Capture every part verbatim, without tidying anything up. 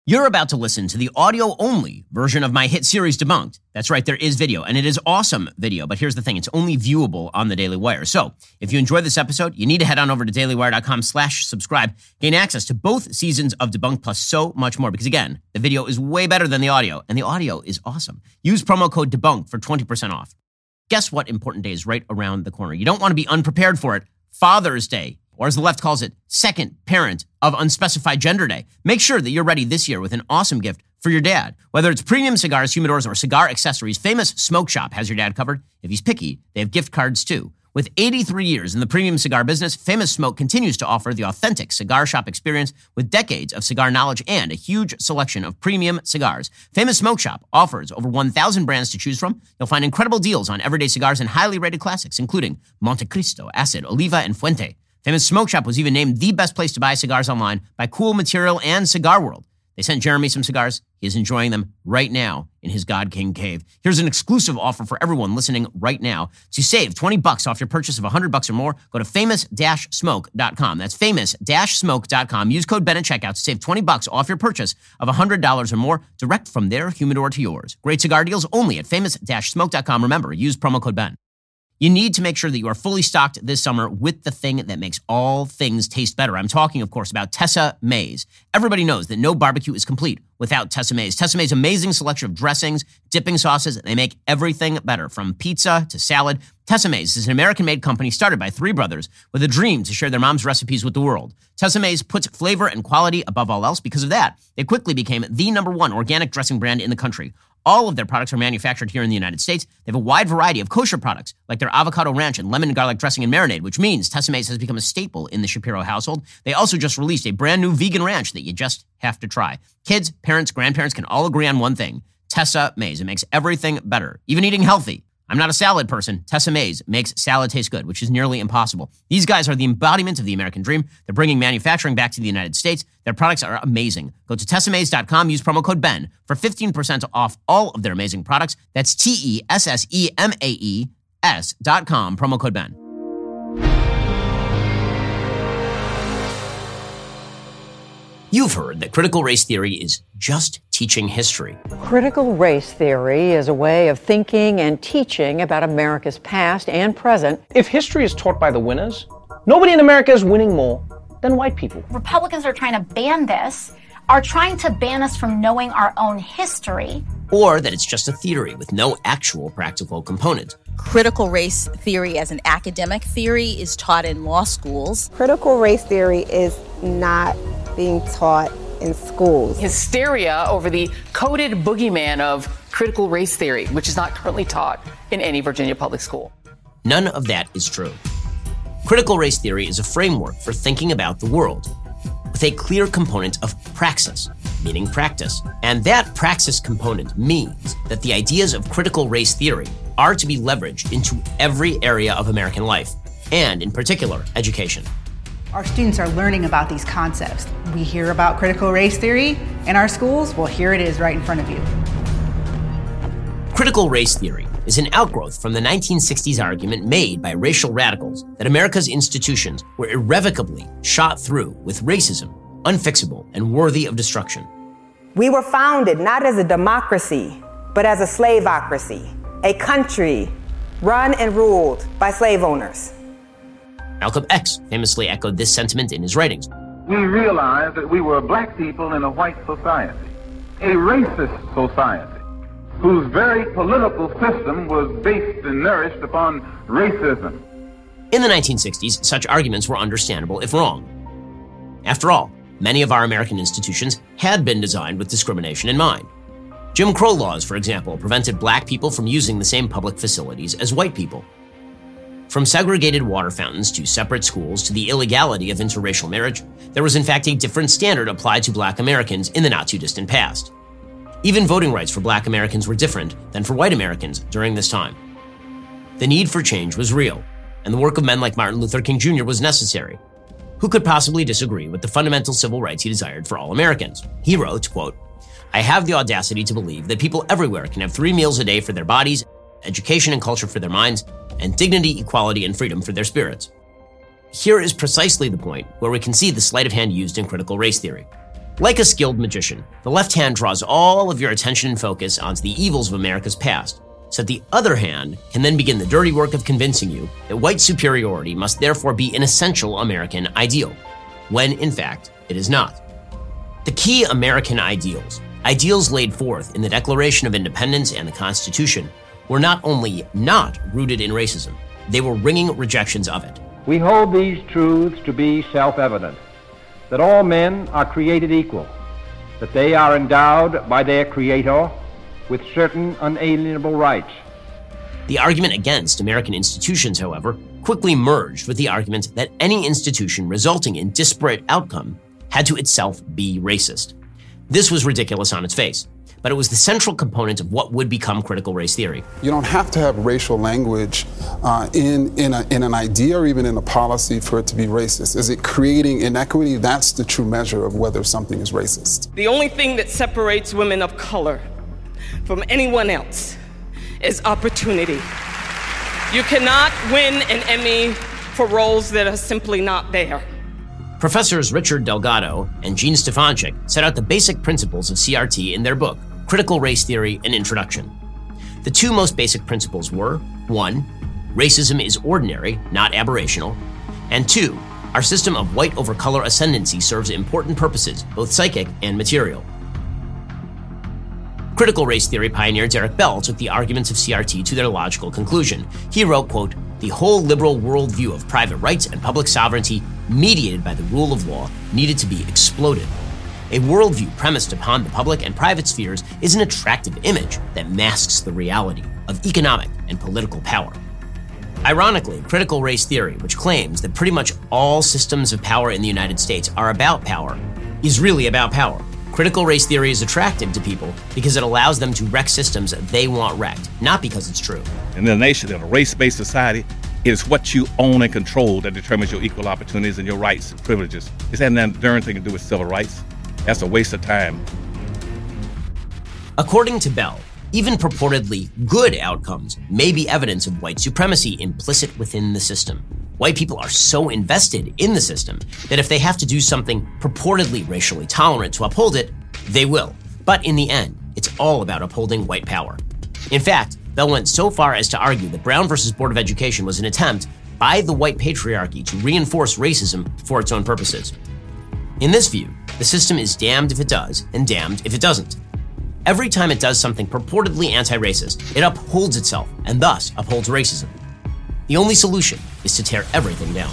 You're about to listen to the audio-only version of my hit series, Debunked. That's right, there is video, and it is awesome video. But here's the thing, it's only viewable on the Daily Wire. So if you enjoyed this episode, you need to head on over to dailywire.com slash subscribe. Gain access to both seasons of Debunked plus so much more. Because again, the video is way better than the audio, and the audio is awesome. Use promo code DEBUNKED for twenty percent off. Guess what important day is right around the corner? You don't want to be unprepared for it. Father's Day. Or as the left calls it, second parent of unspecified gender day. Make sure that you're ready this year with an awesome gift for your dad. Whether it's premium cigars, humidors, or cigar accessories, Famous Smoke Shop has your dad covered. If he's picky, they have gift cards too. With eighty-three years in the premium cigar business, Famous Smoke continues to offer the authentic cigar shop experience with decades of cigar knowledge and a huge selection of premium cigars. Famous Smoke Shop offers over one thousand brands to choose from. You'll find incredible deals on everyday cigars and highly rated classics, including Montecristo, Acid, Oliva, and Fuente. Famous Smoke Shop was even named the best place to buy cigars online by Cool Material and Cigar World. They sent Jeremy some cigars. He is enjoying them right now in his God King cave. Here's an exclusive offer for everyone listening right now. To save twenty bucks off your purchase of one hundred bucks or more, go to famous dash smoke dot com. That's famous dash smoke dot com. Use code Ben at checkout to save twenty bucks off your purchase of one hundred dollars or more, direct from their humidor to yours. Great cigar deals only at famous dash smoke dot com. Remember, use promo code Ben. You need to make sure that you are fully stocked this summer with the thing that makes all things taste better. I'm talking, of course, about Tessemae's. Everybody knows that no barbecue is complete without Tessemae's. Tessemae's amazing selection of dressings, dipping sauces, they make everything better, from pizza to salad. Tessemae's is an American-made company started by three brothers with a dream to share their mom's recipes with the world. Tessemae's puts flavor and quality above all else. Because of that, they quickly became the number one organic dressing brand in the country. All of their products are manufactured here in the United States. They have a wide variety of kosher products, like their avocado ranch and lemon and garlic dressing and marinade, which means Tessemae's has become a staple in the Shapiro household. They also just released a brand new vegan ranch that you just have to try. Kids, parents, grandparents can all agree on one thing. Tessemae's. It makes everything better, even eating healthy. I'm not a salad person. Tessemae's makes salad taste good, which is nearly impossible. These guys are the embodiment of the American dream. They're bringing manufacturing back to the United States. Their products are amazing. Go to Tessemae's dot com, use promo code Ben for fifteen percent off all of their amazing products. That's T E S S E M A E S dot com, promo code Ben. You've heard that critical race theory is just teaching history. Critical race theory is a way of thinking and teaching about America's past and present. If history is taught by the winners, nobody in America is winning more than white people. Republicans are trying to ban this, are trying to ban us from knowing our own history. Or that it's just a theory with no actual practical component. Critical race theory as an academic theory is taught in law schools. Critical race theory is not being taught in schools. Hysteria over the coded boogeyman of critical race theory, which is not currently taught in any Virginia public school. None of that is true. Critical race theory is a framework for thinking about the world with a clear component of praxis, meaning practice. And that praxis component means that the ideas of critical race theory are to be leveraged into every area of American life, and in particular, education. Our students are learning about these concepts. We hear about critical race theory in our schools. Well, here it is right in front of you. Critical race theory is an outgrowth from the nineteen sixties argument made by racial radicals that America's institutions were irrevocably shot through with racism, unfixable and worthy of destruction. We were founded not as a democracy, but as a slaveocracy, a country run and ruled by slave owners. Malcolm X famously echoed this sentiment in his writings. We realized that we were black people in a white society, a racist society, whose very political system was based and nourished upon racism. In the nineteen sixties, such arguments were understandable if wrong. After all, many of our American institutions had been designed with discrimination in mind. Jim Crow laws, for example, prevented black people from using the same public facilities as white people. From segregated water fountains to separate schools to the illegality of interracial marriage, there was in fact a different standard applied to black Americans in the not-too-distant past. Even voting rights for black Americans were different than for white Americans during this time. The need for change was real, and the work of men like Martin Luther King Junior was necessary. Who could possibly disagree with the fundamental civil rights he desired for all Americans? He wrote, quote, "I have the audacity to believe that people everywhere can have three meals a day for their bodies, education and culture for their minds, and dignity, equality, and freedom for their spirits." Here is precisely the point where we can see the sleight of hand used in critical race theory. Like a skilled magician, the left hand draws all of your attention and focus onto the evils of America's past, so that the other hand can then begin the dirty work of convincing you that white superiority must therefore be an essential American ideal, when in fact it is not. The key American ideals, ideals laid forth in the Declaration of Independence and the Constitution, were not only not rooted in racism, they were ringing rejections of it. We hold these truths to be self-evident, that all men are created equal, that they are endowed by their Creator with certain unalienable rights. The argument against American institutions, however, quickly merged with the argument that any institution resulting in disparate outcome had to itself be racist. This was ridiculous on its face, but it was the central component of what would become critical race theory. You don't have to have racial language uh, in, in, a, in an idea or even in a policy for it to be racist. Is it creating inequity? That's the true measure of whether something is racist. The only thing that separates women of color from anyone else is opportunity. You cannot win an Emmy for roles that are simply not there. Professors Richard Delgado and Jean Stefancic set out the basic principles of C R T in their book, Critical Race Theory: An Introduction. The two most basic principles were, one, racism is ordinary, not aberrational, and two, our system of white over color ascendancy serves important purposes, both psychic and material. Critical race theory pioneer Derek Bell took the arguments of C R T to their logical conclusion. He wrote, quote, "The whole liberal worldview of private rights and public sovereignty mediated by the rule of law needed to be exploded. A worldview premised upon the public and private spheres is an attractive image that masks the reality of economic and political power." Ironically, critical race theory, which claims that pretty much all systems of power in the United States are about power, is really about power. Critical race theory is attractive to people because it allows them to wreck systems they want wrecked, not because it's true. In a nation, in a race-based society, it is what you own and control that determines your equal opportunities and your rights and privileges. It's had nothing darn thing to do with civil rights. That's a waste of time. According to Bell, even purportedly good outcomes may be evidence of white supremacy implicit within the system. White people are so invested in the system that if they have to do something purportedly racially tolerant to uphold it, they will. But in the end, it's all about upholding white power. In fact, Bell went so far as to argue that Brown versus Board of Education was an attempt by the white patriarchy to reinforce racism for its own purposes. In this view, the system is damned if it does and damned if it doesn't. Every time it does something purportedly anti-racist, it upholds itself and thus upholds racism. The only solution is to tear everything down.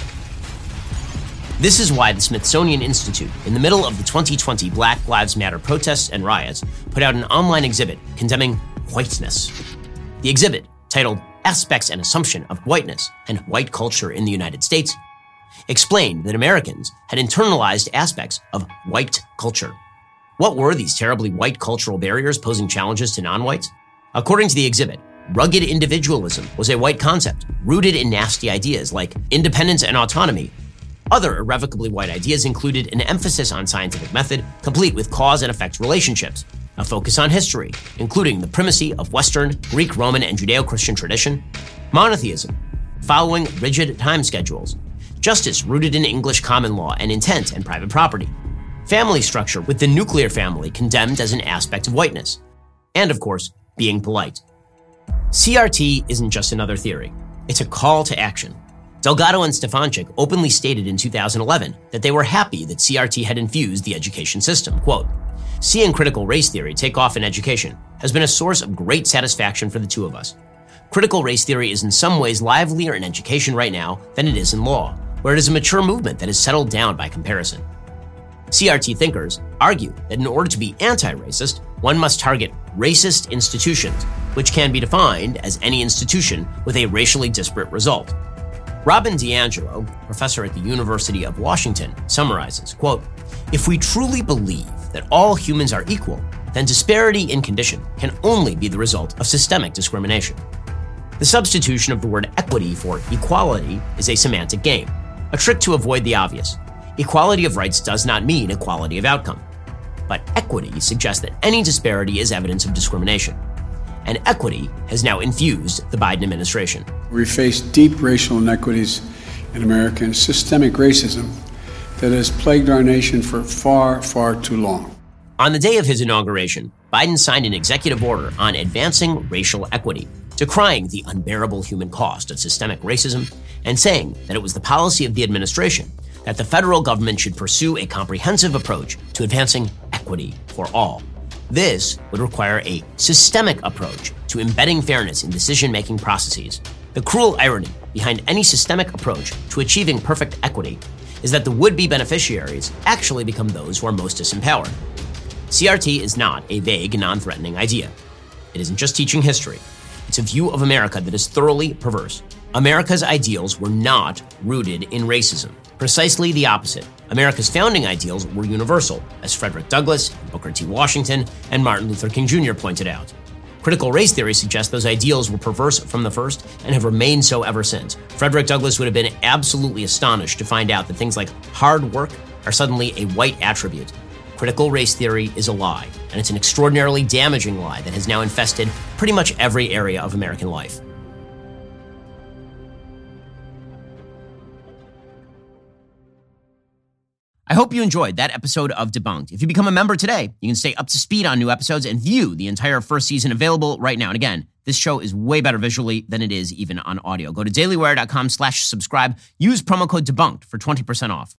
This is why the Smithsonian Institute, in the middle of the twenty twenty Black Lives Matter protests and riots, put out an online exhibit condemning whiteness. The exhibit, titled Aspects and Assumption of Whiteness and White Culture in the United States, explained that Americans had internalized aspects of white culture. What were these terribly white cultural barriers posing challenges to non-whites? According to the exhibit, rugged individualism was a white concept rooted in nasty ideas like independence and autonomy. Other irrevocably white ideas included an emphasis on scientific method, complete with cause and effect relationships, a focus on history, including the primacy of Western, Greek, Roman, and Judeo-Christian tradition, monotheism, following rigid time schedules, justice rooted in English common law and intent and private property, family structure with the nuclear family condemned as an aspect of whiteness, and of course, being polite. C R T isn't just another theory. It's a call to action. Delgado and Stefancic openly stated in two thousand eleven that they were happy that C R T had infused the education system. Quote, "Seeing critical race theory take off in education has been a source of great satisfaction for the two of us. Critical race theory is in some ways livelier in education right now than it is in law, where it is a mature movement that is settled down by comparison." C R T thinkers argue that in order to be anti-racist, one must target racist institutions, which can be defined as any institution with a racially disparate result. Robin DiAngelo, professor at the University of Washington, summarizes, quote, "If we truly believe that all humans are equal, then disparity in condition can only be the result of systemic discrimination. The substitution of the word equity for equality is a semantic game, a trick to avoid the obvious. Equality of rights does not mean equality of outcome. But equity suggests that any disparity is evidence of discrimination. And equity has now infused the Biden administration." We face deep racial inequities in America, and systemic racism that has plagued our nation for far, far too long. On the day of his inauguration, Biden signed an executive order on advancing racial equity, decrying the unbearable human cost of systemic racism and saying that it was the policy of the administration that the federal government should pursue a comprehensive approach to advancing equity for all. This would require a systemic approach to embedding fairness in decision-making processes. The cruel irony behind any systemic approach to achieving perfect equity is that the would-be beneficiaries actually become those who are most disempowered. C R T is not a vague, non-threatening idea. It isn't just teaching history. It's a view of America that is thoroughly perverse. America's ideals were not rooted in racism. Precisely the opposite. America's founding ideals were universal, as Frederick Douglass, Booker T. Washington, and Martin Luther King Junior pointed out. Critical race theory suggests those ideals were perverse from the first and have remained so ever since. Frederick Douglass would have been absolutely astonished to find out that things like hard work are suddenly a white attribute. Critical race theory is a lie, and it's an extraordinarily damaging lie that has now infested pretty much every area of American life. I hope you enjoyed that episode of Debunked. If you become a member today, you can stay up to speed on new episodes and view the entire first season available right now. And again, this show is way better visually than it is even on audio. Go to dailywire.com slash subscribe. Use promo code Debunked for twenty percent off.